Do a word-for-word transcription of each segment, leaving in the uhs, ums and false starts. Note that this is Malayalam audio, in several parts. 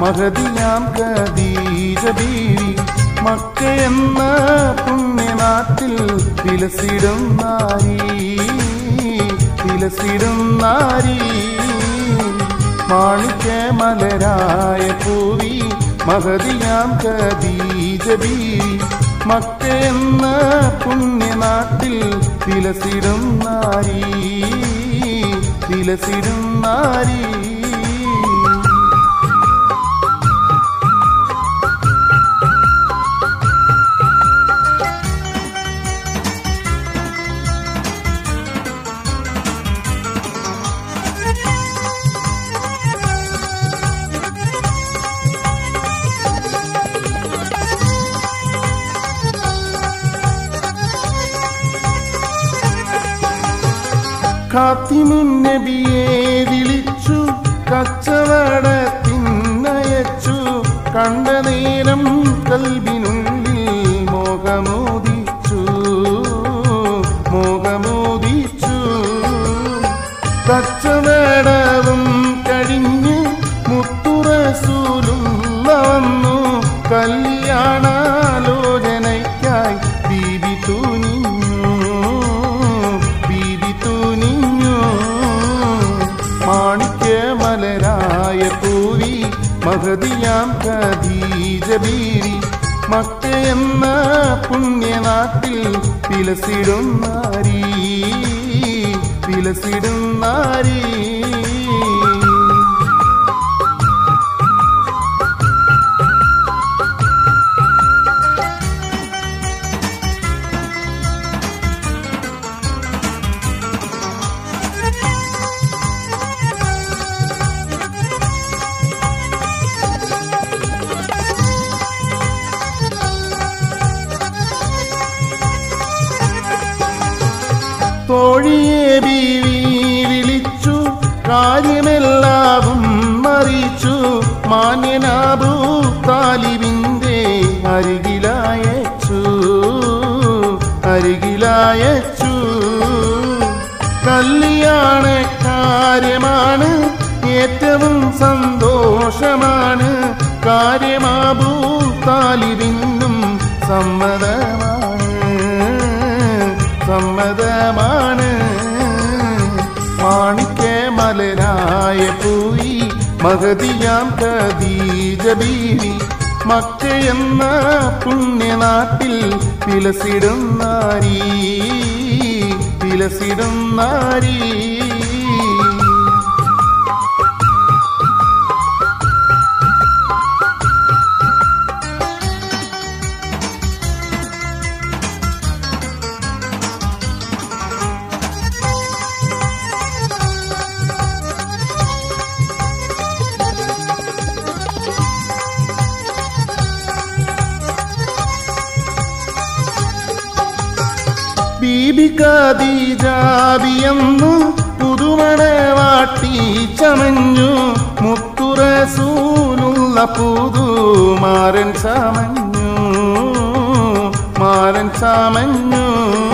മഹദിയാം ഖദീജ ബീവി മക്ക എന്ന പുണ്യനാട്ടിൽ വിലസിടും നാരി വിലസിടും നാരി മാണിക്യ മലരായ പൂവി മഹദിയാം ഖദീജ ബീവി മക്ക എന്ന പുണ്യനാട്ടിൽ വിലസിടും നാരി വിലസിടും നാരി ഖാത്തിമുൻ നബിയെ വിളിച്ചു കച്ചവടത്തിനയച്ചു കണ്ട നേരം കൽബിനുള്ളിൽ മോഹമോദിച്ചു മോഹമോദിച്ചു കച്ചവടവും കഴിഞ്ഞ് മുത്തുറസൂലും വന്നു കല്യാണാലോചനയ്ക്കായി ബീബി തുനിഞ്ഞു ബീബി തുനിഞ്ഞു മാണിക്യ മലരായ പൂവി മഹദിയാം ഖദീജ ബീവി മക്ക എന്ന പുണ്യനാട്ടിൽ വിലസിടും നാരി വിലസിടും നാരി തോഴിയെ ബീവി വിളിച്ചു കാര്യമെല്ലാവും അറിയിച്ചു മാന്യനാബൂ താലിബിന്റെ അരികിലായച്ചു അരികിലായച്ചു കല്യാണ കാര്യമാണ് ഏറ്റവും സന്തോഷമാണ് കാര്യമാബൂ താലിബിനും സമ്മതമാണ് സമ്മതമാണ് മാണിക്യ മലരായ പൂവി മഹദിയാം ഖദീജ ബീവി മക്ക എന്ന പുണ്യനാട്ടിൽ വിലസിടും നാരി വിലസിടും നാരി ബീബി ഖദീജ ബിയെന്നു പുതുമണവാട്ടി ചമഞ്ഞു മുത്തുറസൂലുള്ള പുതുമാരൻ ചമഞ്ഞു മാരൻ ചമഞ്ഞു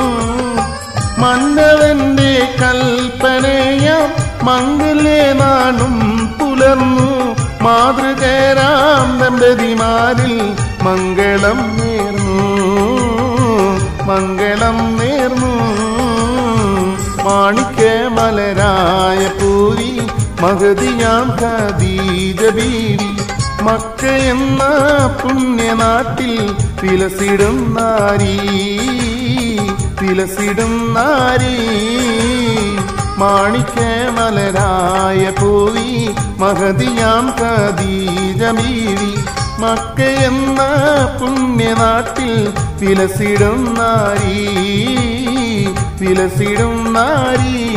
മന്നവന്റെ കൽപ്പനയാം മംഗലേ നാളും പുലർന്നു മാതൃകരാം ദമ്പതിമാരിൽ മംഗളം നേർന്നു മംഗളം നേർന്നു മാണിക്യ മലരായ പൂവി മഹദിയാം ഖദീജ ബീവി മക്ക എന്ന പുണ്യനാട്ടിൽ വിലസിടും നാരി വിലസിടും നാരി മാണിക്യ മലരായ പൂവി മഹദിയാം ഖദീജ ബീവി മക്ക എന്ന പുണ്യനാട്ടിൽ വിലസിടും നാരി വിലസിടും നാരി